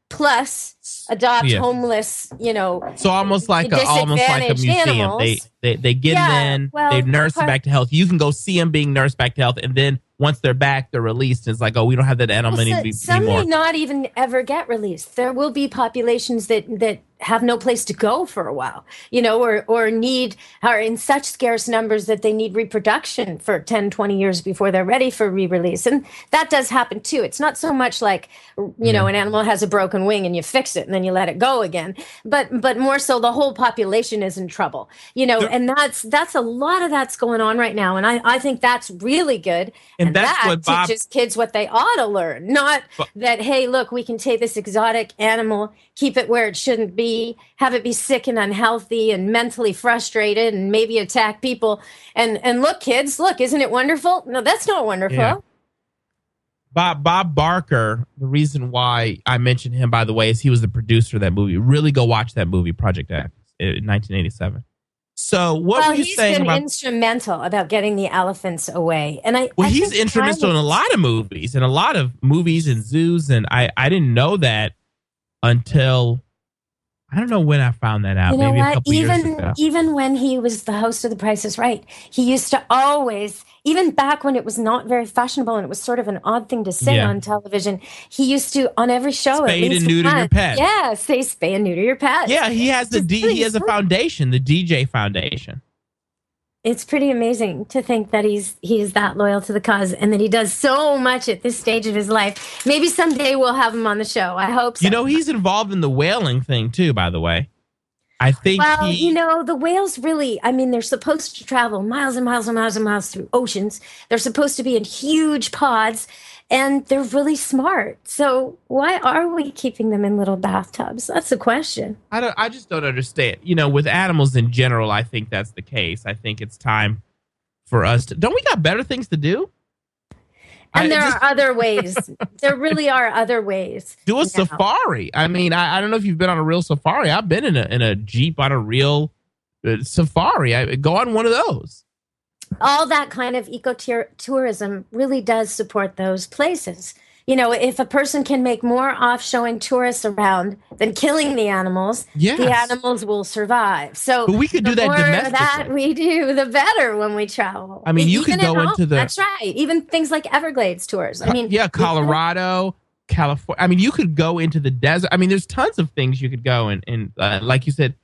[SPEAKER 3] plus adopt
[SPEAKER 4] Yeah.
[SPEAKER 3] homeless,
[SPEAKER 4] So almost like a
[SPEAKER 3] disadvantaged
[SPEAKER 4] museum.
[SPEAKER 3] animals.
[SPEAKER 4] They get them in, they nurse them back to health. You can go see them being nursed back to health, and then once they're back, they're released. It's like, oh, we don't have that animal
[SPEAKER 3] Some
[SPEAKER 4] anymore.
[SPEAKER 3] may not even ever get released. There will be populations that have no place to go for a while, or are in such scarce numbers that they need reproduction for 10, 20 years before they're ready for re-release. And that does happen too. It's not so much like, an animal has a broken wing and you fix it and then you let it go again, but more so the whole population is in trouble, and that's a lot of that's going on right now. And I think that's really good.
[SPEAKER 4] And that's
[SPEAKER 3] that
[SPEAKER 4] what Bob
[SPEAKER 3] teaches kids what they ought to learn, not that, hey, look, we can take this exotic animal, keep it where it shouldn't be, have it be sick and unhealthy and mentally frustrated and maybe attack people. And look, kids, isn't it wonderful? No, that's not wonderful.
[SPEAKER 4] Yeah. Bob Barker, the reason why I mentioned him, by the way, is he was the producer of that movie. Really go watch that movie, Project X, in 1987. So what were you saying
[SPEAKER 3] he's been
[SPEAKER 4] about...
[SPEAKER 3] instrumental about getting the elephants away. And
[SPEAKER 4] he's instrumental in a lot of movies, and zoos, and I didn't know that until... I don't know when I found that out. Maybe a couple years ago.
[SPEAKER 3] Even when he was the host of The Price is Right, he used to always, even back when it was not very fashionable and it was sort of an odd thing to say on television, he used to, on every show,
[SPEAKER 4] spay and neuter your pet.
[SPEAKER 3] Yeah, say spay and neuter your pet.
[SPEAKER 4] Yeah, he has he has a foundation, the DJ Foundation.
[SPEAKER 3] It's pretty amazing to think that he is that loyal to the cause and that he does so much at this stage of his life. Maybe someday we'll have him on the show. I hope so.
[SPEAKER 4] He's involved in the whaling thing too, by the way. I think
[SPEAKER 3] the whales really, they're supposed to travel miles and miles and miles and miles through oceans. They're supposed to be in huge pods, and they're really smart. So why are we keeping them in little bathtubs? That's the question.
[SPEAKER 4] I just don't understand. With animals in general, I think that's the case. I think it's time for us to... Don't we got better things to do?
[SPEAKER 3] And there are other ways. There really are other ways.
[SPEAKER 4] Do a safari. I don't know if you've been on a real safari. I've been in a Jeep on a real safari. Go on one of those.
[SPEAKER 3] All that kind of ecotourism really does support those places. If a person can make more off showing tourists around than killing the animals, the animals will survive. So
[SPEAKER 4] but we could do that domestically.
[SPEAKER 3] That we do, the better when we travel.
[SPEAKER 4] You could go into the...
[SPEAKER 3] That's right. Even things like Everglades tours.
[SPEAKER 4] Colorado, California. You could go into the desert. There's tons of things you could go and like you said,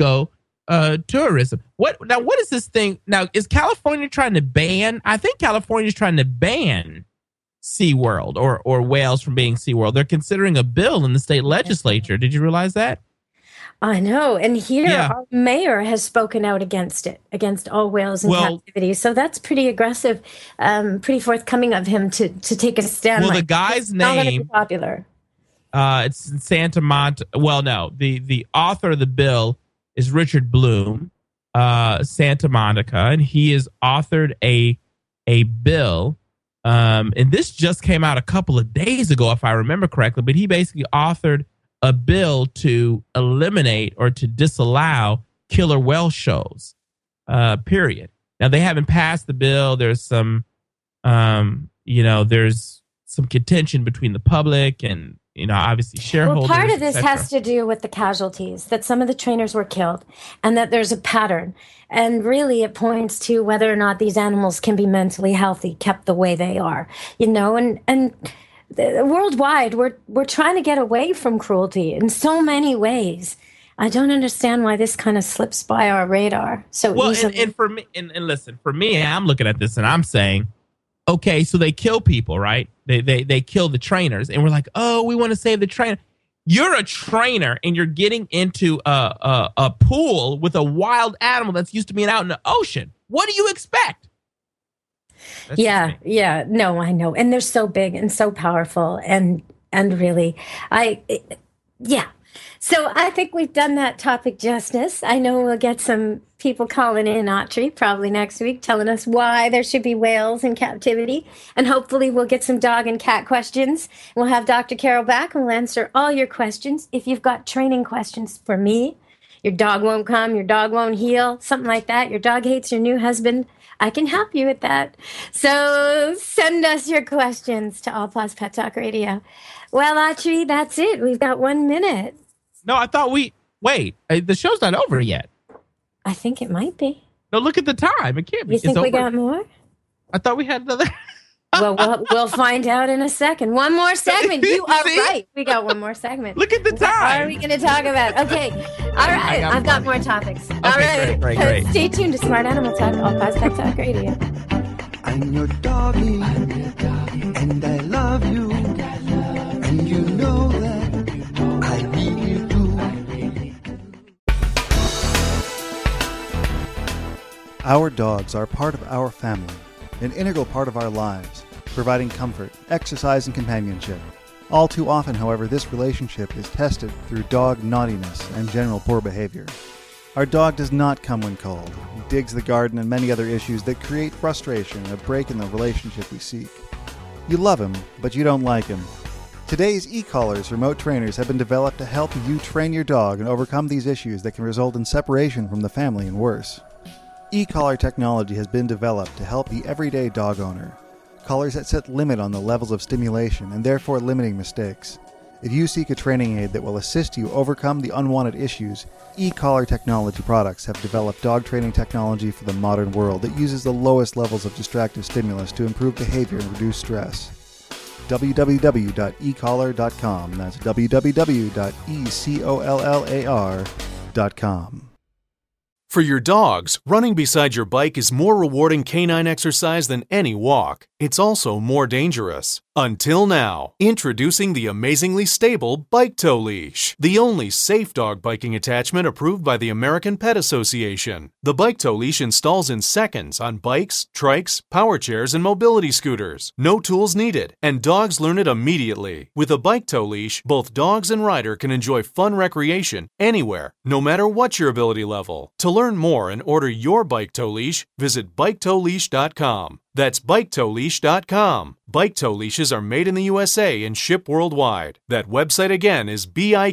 [SPEAKER 4] tourism. What is this thing? Now, is California trying to ban? I think California's trying to ban SeaWorld or whales from being SeaWorld. They're considering a bill in the state legislature. Did you realize that?
[SPEAKER 3] I know. And here, our mayor has spoken out against it, against all whales in captivity. So that's pretty aggressive, pretty forthcoming of him to take a stand.
[SPEAKER 4] Well, the guy's name...
[SPEAKER 3] popular.
[SPEAKER 4] It's Santa Monica. Well, no. The author of the bill is Richard Bloom, Santa Monica, and he has authored a bill. And this just came out a couple of days ago, if I remember correctly, but he basically authored a bill to eliminate or to disallow killer whale shows, period. Now, they haven't passed the bill. There's some, there's some contention between the public and, obviously shareholders.
[SPEAKER 3] Well, part of this has to do with the casualties, that some of the trainers were killed and that there's a pattern. And really it points to whether or not these animals can be mentally healthy, kept the way they are, and worldwide, we're trying to get away from cruelty in so many ways. I don't understand why this kind of slips by our radar so easily.
[SPEAKER 4] And for me, and listen, for me, I'm looking at this and I'm saying, okay, so they kill people, right? They kill the trainers, and we're like, oh, we want to save the trainer. You're a trainer, and you're getting into a pool with a wild animal that's used to being out in the ocean. What do you expect?
[SPEAKER 3] Yeah. No, I know, and they're so big and so powerful, and really, So I think we've done that topic justice. I know we'll get some people calling in, Autry, probably next week, telling us why there should be whales in captivity. And hopefully we'll get some dog and cat questions. We'll have Dr. Carol back and we'll answer all your questions. If you've got training questions for me, your dog won't come, your dog won't heal, something like that. Your dog hates your new husband. I can help you with that. So send us your questions to All Paws Pet Talk Radio. Well, Autry, that's it. We've got 1 minute.
[SPEAKER 4] No, I thought wait, the show's not over yet.
[SPEAKER 3] I think it might be.
[SPEAKER 4] No, look at the time. It can't be.
[SPEAKER 3] You think we got more?
[SPEAKER 4] I thought we had another.
[SPEAKER 3] Well, we'll find out in a second. One more segment. You are right. We got one more segment.
[SPEAKER 4] Look at the time.
[SPEAKER 3] What are we going to talk about? Okay. All right. I've got more topics.
[SPEAKER 4] Okay,
[SPEAKER 3] all right.
[SPEAKER 4] Great.
[SPEAKER 3] Stay tuned to Smart Animal Talk, All Paws Pet Talk Radio.
[SPEAKER 5] I'm your doggy, and I love you, and you know that I really do.
[SPEAKER 7] Our dogs are part of our family, an integral part of our lives, providing comfort, exercise, and companionship. All too often, however, this relationship is tested through dog naughtiness and general poor behavior. Our dog does not come when called. He digs the garden and many other issues that create frustration and a break in the relationship we seek. You love him, but you don't like him. Today's e-collars remote trainers have been developed to help you train your dog and overcome these issues that can result in separation from the family and worse. E-collar technology has been developed to help the everyday dog owner. Collars that set limit on the levels of stimulation and therefore limiting mistakes. If you seek a training aid that will assist you overcome the unwanted issues, e-collar technology products have developed dog training technology for the modern world that uses the lowest levels of distractive stimulus to improve behavior and reduce stress. www.ecollar.com. That's www.ecollar.com.
[SPEAKER 14] For your dogs, running beside your bike is more rewarding canine exercise than any walk. It's also more dangerous. Until now, introducing the amazingly stable Bike Tow Leash, the only safe dog biking attachment approved by the American Pet Association. The Bike Tow Leash installs in seconds on bikes, trikes, power chairs, and mobility scooters. No tools needed, and dogs learn it immediately. With a Bike Tow Leash, both dogs and rider can enjoy fun recreation anywhere, no matter what your ability level. To learn more and order your Bike Tow Leash, visit BikeTowLeash.com. That's BikeTowLeash.com. Bike Tow Leashes are made in the USA and ship worldwide. That website again is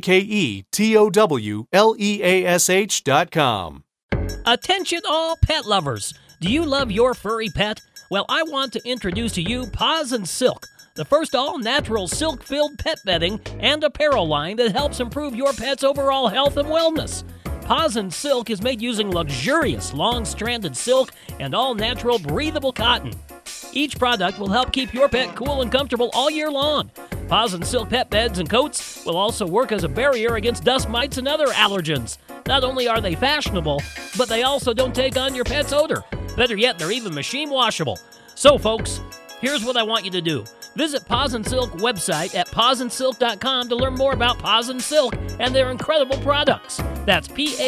[SPEAKER 14] BikeTowLeash.com.
[SPEAKER 15] Attention all pet lovers! Do you love your furry pet? Well, I want to introduce to you Paws and Silk, the first all-natural silk-filled pet bedding and apparel line that helps improve your pet's overall health and wellness. Paws and Silk is made using luxurious long-stranded silk and all-natural breathable cotton. Each product will help keep your pet cool and comfortable all year long. Paws and Silk pet beds and coats will also work as a barrier against dust mites and other allergens. Not only are they fashionable, but they also don't take on your pet's odor. Better yet, they're even machine washable. So, folks, here's what I want you to do. Visit Paws and Silk website at pawsandsilk.com to learn more about Paws and Silk and their incredible products. That's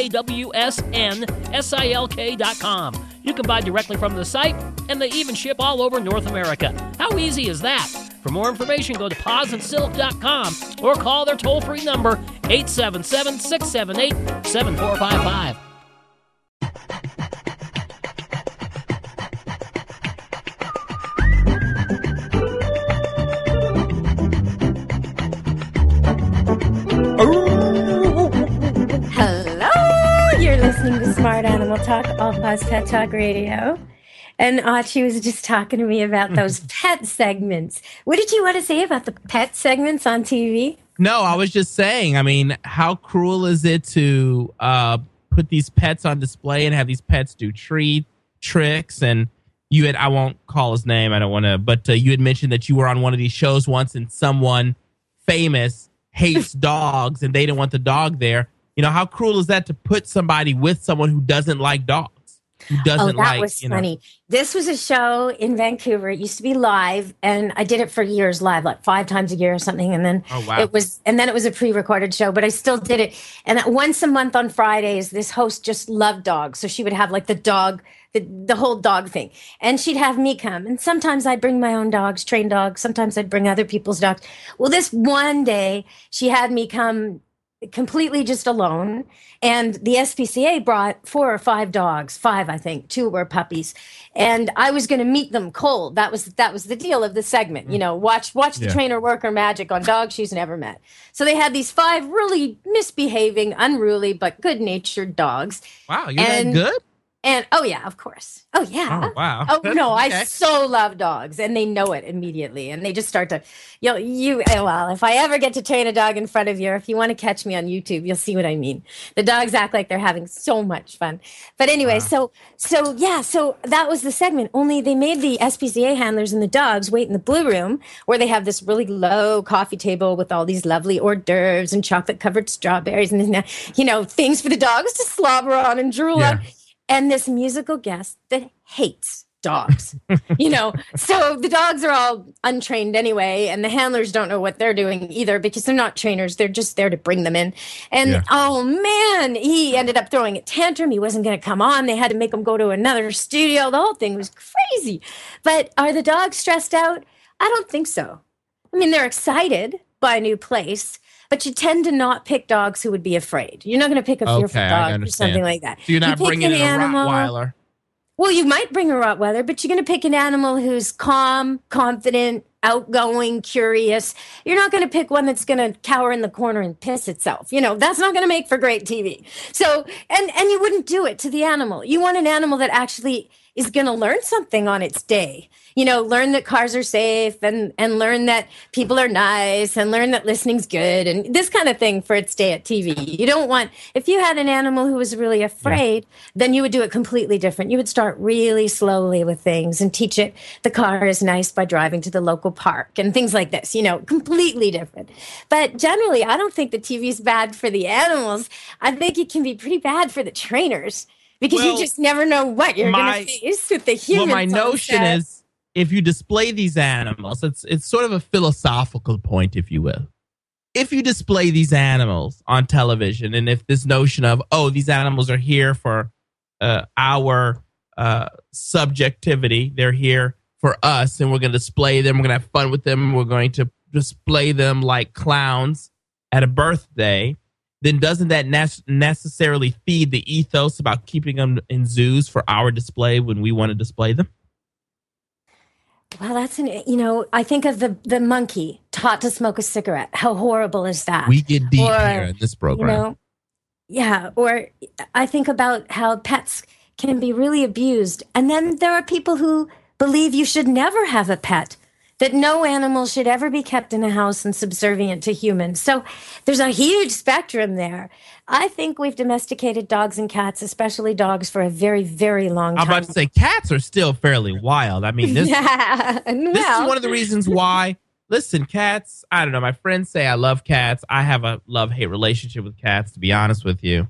[SPEAKER 15] PAWSNSILK.com. You can buy directly from the site, and they even ship all over North America. How easy is that? For more information, go to pawsandsilk.com or call their toll-free number, 877-678-7455.
[SPEAKER 3] Hello, you're listening to Smart Animal Talk, All Paws Pet Talk Radio. And Autry was just talking to me about those pet segments. What did you want to say about the pet segments on TV?
[SPEAKER 4] No, I was just saying, I mean, how cruel is it to put these pets on display and have these pets do tricks? And you had, I won't call his name, I don't want to, but you had mentioned that you were on one of these shows once and someone famous hates dogs and they didn't want the dog there. You know, how cruel is that to put somebody with someone who doesn't like dogs? Who doesn't
[SPEAKER 3] that was funny. This was a show in Vancouver. It used to be live, and I did it for years live, like 5 times a year or something. And then it was a pre-recorded show, but I still did it. And once a month on Fridays, this host just loved dogs, so she would have like the dog, the whole dog thing, and she'd have me come. And sometimes I'd bring my own dogs, trained dogs. Sometimes I'd bring other people's dogs. Well, this one day she had me come completely just alone. And the SPCA brought 4 or 5 dogs, 5, I think, 2 were puppies. And I was going to meet them cold. That was the deal of the segment. Watch the trainer work her magic on dogs she's never met. So they had these 5 really misbehaving, unruly, but good-natured dogs.
[SPEAKER 4] Wow, you're that good?
[SPEAKER 3] And oh yeah, of course. Oh yeah.
[SPEAKER 4] Oh wow.
[SPEAKER 3] Oh no,
[SPEAKER 4] Okay.
[SPEAKER 3] I so love dogs, and they know it immediately, and they just start to, if I ever get to train a dog in front of you, or if you want to catch me on YouTube, you'll see what I mean. The dogs act like they're having so much fun. But anyway, so that was the segment. Only they made the SPCA handlers and the dogs wait in the blue room where they have this really low coffee table with all these lovely hors d'oeuvres and chocolate covered strawberries and things for the dogs to slobber on and drool on. And this musical guest that hates dogs, so the dogs are all untrained anyway, and the handlers don't know what they're doing either because they're not trainers. They're just there to bring them in. And oh man, he ended up throwing a tantrum. He wasn't going to come on. They had to make him go to another studio. The whole thing was crazy. But are the dogs stressed out? I don't think so. I mean, they're excited by a new place. But you tend to not pick dogs who would be afraid. You're not going to pick a fearful dog or something like that.
[SPEAKER 4] So you're not bringing in a Rottweiler.
[SPEAKER 3] Well, you might bring a Rottweiler, but you're going to pick an animal who's calm, confident, outgoing, curious. You're not going to pick one that's going to cower in the corner and piss itself. That's not going to make for great TV. So, and you wouldn't do it to the animal. You want an animal that actually is going to learn something on its day. Learn that cars are safe and learn that people are nice and learn that listening's good and this kind of thing for its day at TV. You don't want, if you had an animal who was really afraid, then you would do it completely different. You would start really slowly with things and teach it the car is nice by driving to the local park and things like this, completely different. But generally, I don't think the TV is bad for the animals. I think it can be pretty bad for the trainers because you just never know what you're going to face with the humans.
[SPEAKER 4] Well, my notion is, if you display these animals, it's sort of a philosophical point, if you will. If you display these animals on television, and if this notion of, these animals are here for our subjectivity, they're here for us, and we're going to display them, we're going to have fun with them, we're going to display them like clowns at a birthday, then doesn't that necessarily feed the ethos about keeping them in zoos for our display when we want to display them?
[SPEAKER 3] Well, I think of the monkey taught to smoke a cigarette. How horrible is that?
[SPEAKER 4] We get deep here in this program.
[SPEAKER 3] Or I think about how pets can be really abused. And then there are people who believe you should never have a pet, that no animal should ever be kept in a house and subservient to humans. So there's a huge spectrum there. I think we've domesticated dogs and cats, especially dogs, for a very, very long time.
[SPEAKER 4] I'm about to say cats are still fairly wild. I mean, this is one of the reasons why. Listen, cats, I don't know. My friends say I love cats. I have a love-hate relationship with cats, to be honest with you.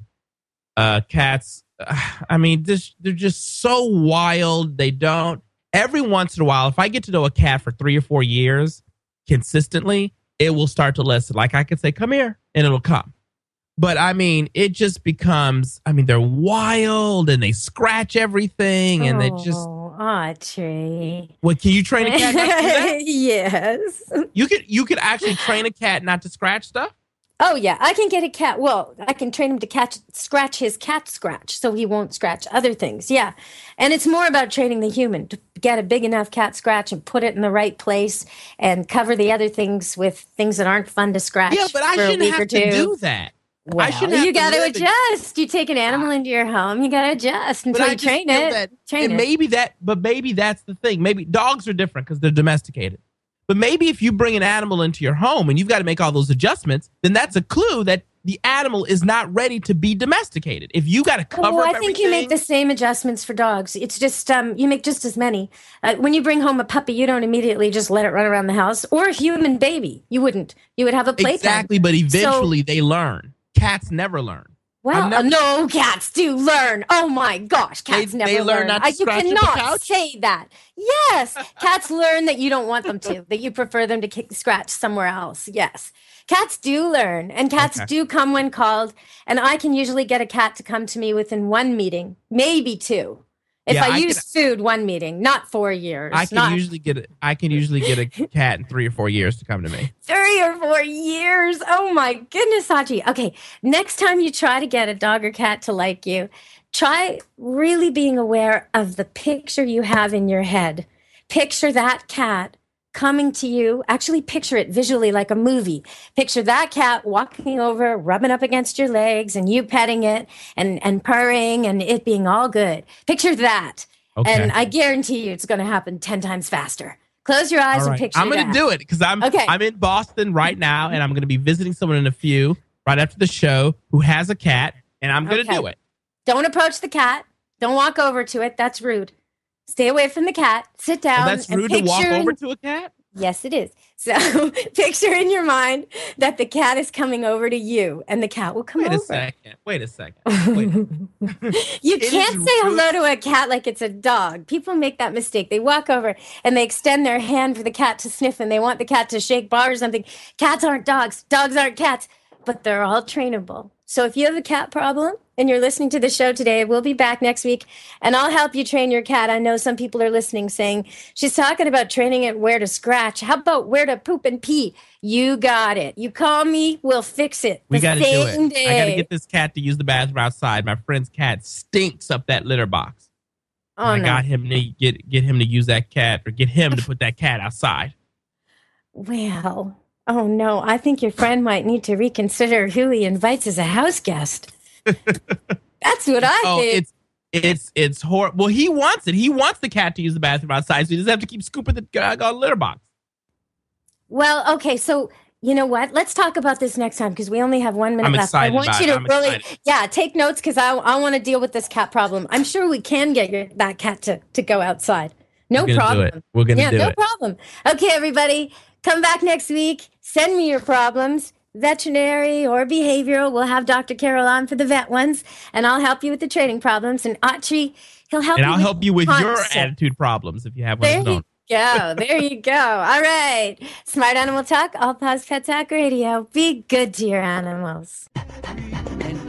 [SPEAKER 4] Cats, I mean, they're just so wild. They don't. Every once in a while, if I get to know a cat for 3 or 4 years consistently, it will start to listen. Like I could say, come here, and it'll come. But I mean, it just becomes, they're wild and they scratch everything and they just.
[SPEAKER 3] Tree.
[SPEAKER 4] What, can you train a cat not to do that?
[SPEAKER 3] Yes.
[SPEAKER 4] You could actually train a cat not to scratch stuff?
[SPEAKER 3] Oh, yeah. I can get a cat. Well, I can train him to scratch his cat scratch so he won't scratch other things. Yeah. And it's more about training the human to get a big enough cat scratch and put it in the right place and cover the other things with things that aren't fun to scratch.
[SPEAKER 4] Yeah, but I shouldn't have to do that.
[SPEAKER 3] Well, you got to adjust. You take an animal into your home, you got to adjust until you train it.
[SPEAKER 4] Maybe that's the thing. Maybe dogs are different because they're domesticated. But maybe if you bring an animal into your home and you've got to make all those adjustments, then that's a clue that the animal is not ready to be domesticated. If you got to cover up
[SPEAKER 3] I think you make the same adjustments for dogs. It's just you make just as many. When you bring home a puppy, you don't immediately just let it run around the house. Or a human baby, you wouldn't. You would have a playtime.
[SPEAKER 4] Exactly, but eventually they learn. Cats never learn.
[SPEAKER 3] Well, no, cats do learn. Oh my gosh, cats never
[SPEAKER 4] learn. Not to scratch
[SPEAKER 3] you
[SPEAKER 4] the
[SPEAKER 3] cannot
[SPEAKER 4] couch?
[SPEAKER 3] say that. Yes, cats learn that you don't want them to, that you prefer them to scratch somewhere else. Yes, cats do learn, and cats do come when called. And I can usually get a cat to come to me within 1 meeting, maybe 2. If
[SPEAKER 4] Yeah,
[SPEAKER 3] I
[SPEAKER 4] I
[SPEAKER 3] use food, 1 meeting, not 4 years.
[SPEAKER 4] I can usually get a cat in 3 or 4 years to come to me.
[SPEAKER 3] 3 or 4 years. Oh my goodness, Hachi. Okay, next time you try to get a dog or cat to like you, try really being aware of the picture you have in your head. Picture that cat coming to you. Actually, picture it visually like a movie. Picture that cat walking over, rubbing up against your legs, and you petting it and purring and it being all good. Picture that.
[SPEAKER 4] Okay.
[SPEAKER 3] And I guarantee you it's going to happen 10 times faster. Close your eyes and picture
[SPEAKER 4] I'm going to
[SPEAKER 3] that.
[SPEAKER 4] do it because I'm in Boston right now, and I'm going to be visiting someone in a few right after the show who has a cat, and I'm going to do it.
[SPEAKER 3] Don't approach the cat. Don't walk over to it. That's rude. Stay away from the cat. Sit down.
[SPEAKER 4] That's rude to walk over to a cat?
[SPEAKER 3] Yes, it is. So picture in your mind that the cat is coming over to you, and the cat will come over.
[SPEAKER 4] Wait a second.
[SPEAKER 3] You can't say hello to a cat like it's a dog. People make that mistake. They walk over and they extend their hand for the cat to sniff, and they want the cat to shake paw or something. Cats aren't dogs. Dogs aren't cats, but they're all trainable. So if you have a cat problem and you're listening to the show today, we'll be back next week, and I'll help you train your cat. I know some people are listening saying, she's talking about training it where to scratch. How about where to poop and pee? You got it. You call me, we'll fix it.
[SPEAKER 4] We got to do it.
[SPEAKER 3] Day.
[SPEAKER 4] I got to get this cat to use the bathroom outside. My friend's cat stinks up that litter box.
[SPEAKER 3] Oh,
[SPEAKER 4] I got him to get him to use that cat, or get him to put that cat outside.
[SPEAKER 3] Well, oh no, I think your friend might need to reconsider who he invites as a house guest. That's what I think.
[SPEAKER 4] It's horrible. Well, he wants it. He wants the cat to use the bathroom outside, so he doesn't have to keep scooping the litter box.
[SPEAKER 3] Well, okay, so you know what? Let's talk about this next time because we only have 1 minute left.
[SPEAKER 4] Excited
[SPEAKER 3] I want you to really, take notes because I want to deal with this cat problem. I'm sure we can get that cat to go outside. No problem.
[SPEAKER 4] We're gonna do it.
[SPEAKER 3] No problem. Okay, everybody, come back next week. Send me your problems. Veterinary or behavioral. We'll have Dr. Carol on for the vet ones, and I'll help you with the training problems. And Autry, he'll help you.
[SPEAKER 4] And I'll help you with your
[SPEAKER 3] concept.
[SPEAKER 4] attitude problems if you have one of those.
[SPEAKER 3] There you go. All right. Smart Animal Talk, All Paws Pet Talk Radio. Be good to your animals.
[SPEAKER 5] And